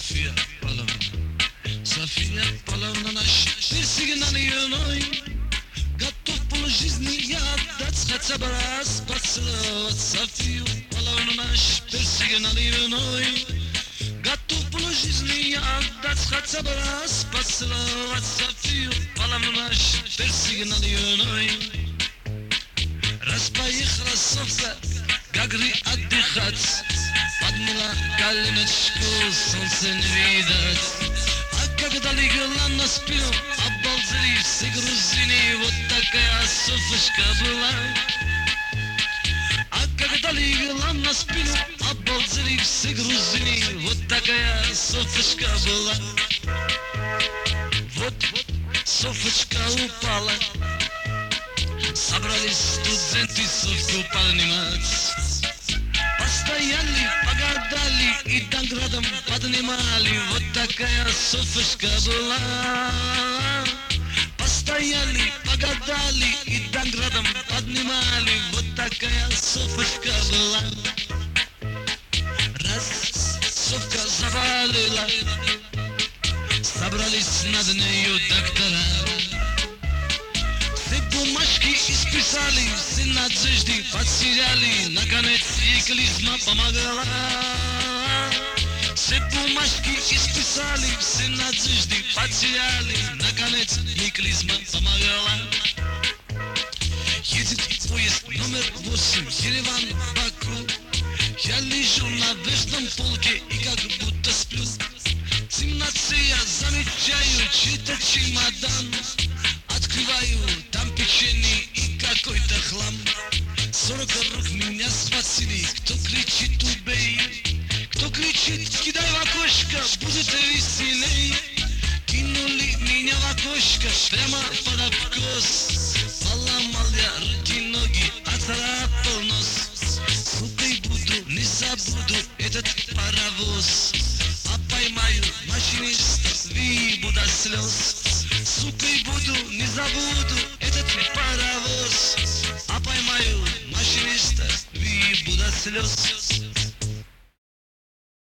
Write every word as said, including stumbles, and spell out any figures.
София Павловна, София Павловна, наш персигнал юной, готов полжизни я отдать хотя бы раз поцеловать Софию Павловну, наш персигнал юной, готов полжизни я отдать хотя бы раз поцеловать Софию Павловну, наш персигнал юной. Раз поехала Софка Гагри отдыхать, подняла коленочку, солнце не видать. А когда легла на спину, обалдели все грузины, вот такая Софочка была. А когда легла на спину, обалдели все грузины, вот такая Софочка была. Вот Софочка упала, собрались студенты Софку поднимать. Постояли, погадали и доградом поднимали, вот такая Софочка была. Постояли, погадали и доградом поднимали, вот такая Софочка была. Раз Софка завалила, собрались над нею доктора. Все бумажки исписали, все надежды потеряли, наконец ей клизма помогала. Все бумажки исписали, все надежды потеряли, наконец ей клизма помогала. Едет поезд номер восемь, Ереван, Баку. Я лежу на верхнем полке и как будто сплю. В темноте я замечаю чей-то чемодан. Открываю, там печенье и какой-то хлам. Сорок рук меня схватили, кто кричит убей, кто кричит кидай в окошко, будет веселей. Кинули меня в окошко прямо под откос. Поломал я руки, ноги, оцарапал нос. Сукой буду, не забуду этот паровоз. А поймаю машиниста, выбу до слез. Сукой буду, не забуду этот паровоз. А поймаю машиниста, выбу до слез.